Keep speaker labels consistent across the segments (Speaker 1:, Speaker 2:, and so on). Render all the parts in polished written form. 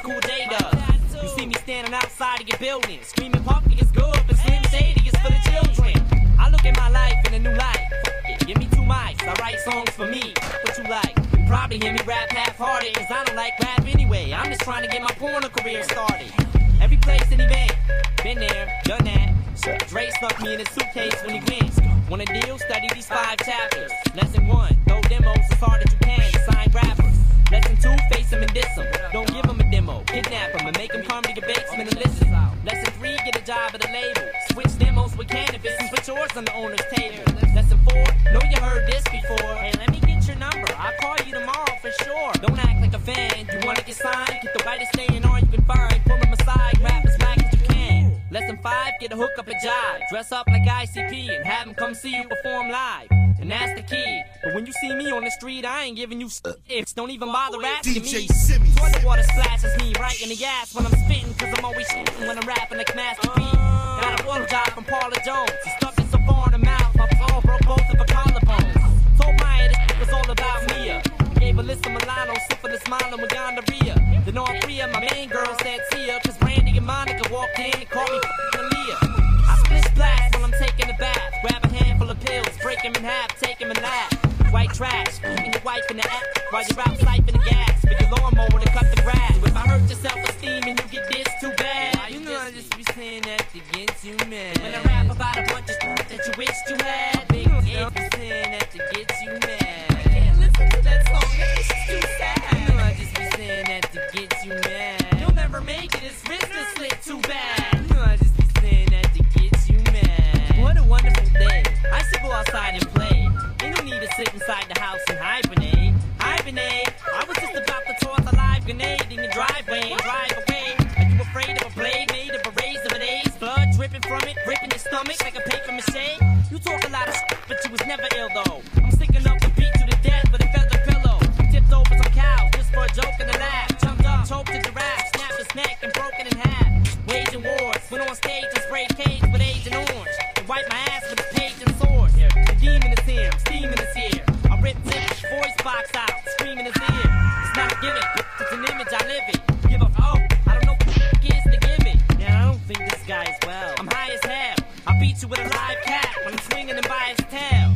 Speaker 1: Cool J does. You see me standing outside of your building, screaming pumpkin is good, but Slim Shady is for the children. I look at my life in a new light. Give me 2 mics, I write songs for me. What you like? You probably hear me rap half-hearted, cause I don't like rap anyway. I'm just trying to get my porno career started. Every place that he been there, done that. Dre stuck me in his suitcase when he wins. Want a deal? Study these 5 chapters. Lesson 1, throw demos as hard as you can to sign rappers. Lesson 2, face him and diss him. Don't give him a demo, kidnap him and make him come to your basement and listen. Lesson 3, get a job at a label. Switch demos with cannabis and put yours on the owner's table. Lesson 4, know you heard this before. Hey, let me get your number, I'll call you tomorrow for sure. Don't act like a fan, you wanna get signed? Get the whitest A&R you can find, pull him aside, rap as black as you can. Lesson 5, get a hook up a jive. Dress up like ICP and have him come see you perform live. And that's the key. But when you see me on the street, I ain't giving you ifs. Don't even bother asking me. Toilet water splashes me right in the ass when I'm spitting, cause I'm always shitting when I'm rapping like Master P. Got a blowjob from Paula Jones. He stuffed it so far in the mouth, my phone broke both of her collarbones. Told Maya this was all about Mia. Gave Alyssa Milano, syphilis, Milo, and gonorrhea. Then all 3 of my main girls said see ya, cause Brandy and Monica walked in and called me Aaliyah. I split splash while I'm taking a bath. Grab a handful of pills, break them in half, take them and laugh. White trash, eating your wife in the app while you're out siphoning gas for your lawnmower to cut the grass. If I hurt your self-esteem and you get this too bad, you know I just be saying that to get you mad. When I rap about a bunch of stuff that you wished you had, big if be saying that to get you mad. I can't listen to that song, it's too sad. You know I just be saying that to get you mad. You'll never make it, his wrist is slit too bad. You know I just be saying that to get you mad. What a wonderful day, I should go outside and play. Ain't no need to sit inside the house and hibernate. Hibernate, I was just about to toss a live grenade in your driveway and drive away. Are you afraid of a blade made of a razor with A's? Blood dripping from it, ripping your stomach like a paper mache? You talk a lot of shit, but you was never ill though. I'm sticking up the beat to the death with a feather pillow. Tipped over some cows just for a joke and a laugh. Jumped up, choked the giraffe, snapped his neck and broke it in half. Waging wars, went on stage and sprayed cage with Agent Orange. And wiped my ass with a page and sword. The demon is here, steaming is here. I ripped his voice box out, screaming his ear. It's not a gimmick, it's an image I live in. Give a fuck, I don't know what is to give me. Yeah, I don't think this guy is well. I'm high as hell, I beat you with a live cat when I'm swinging him by his tail.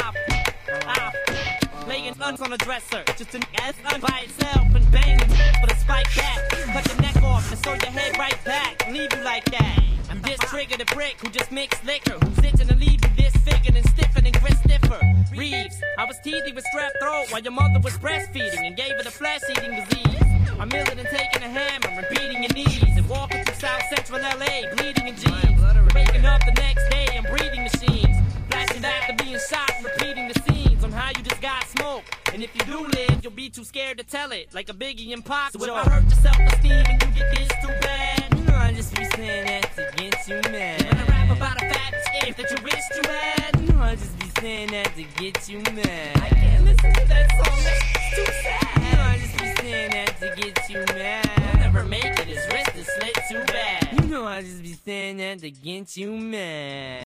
Speaker 1: Laying guns on a dresser, just an ass by itself and banging with a spike bat. Cut your neck off and sew your head right back and leave you like that. I'm just triggered a prick who just mixed liquor, who's itching to leave you disfigured and stiffer and grit stiffer. Reeves, I was teething with strep throat while your mother was breastfeeding and gave her the flesh-eating disease. I'm milling and taking a hammer and beating your knees and walking through South Central LA, bleeding in jeans. Waking up the next day and breathing machines, flashing back to being shot and repeating the scenes on how you just got smoked. And if you do live, you'll be too scared to tell it, like a Biggie and Pac. So if I hurt your self-esteem and you get this too bad, you know I just be saying that to get you mad. When I rap about a fat chick that you wished you had, you know I just be saying that to get you mad. I can't listen to that song, it's too sad. You know I just be saying that to get you mad. He'll never make it, his wrist is slit too bad. You know I just be saying that to get you mad.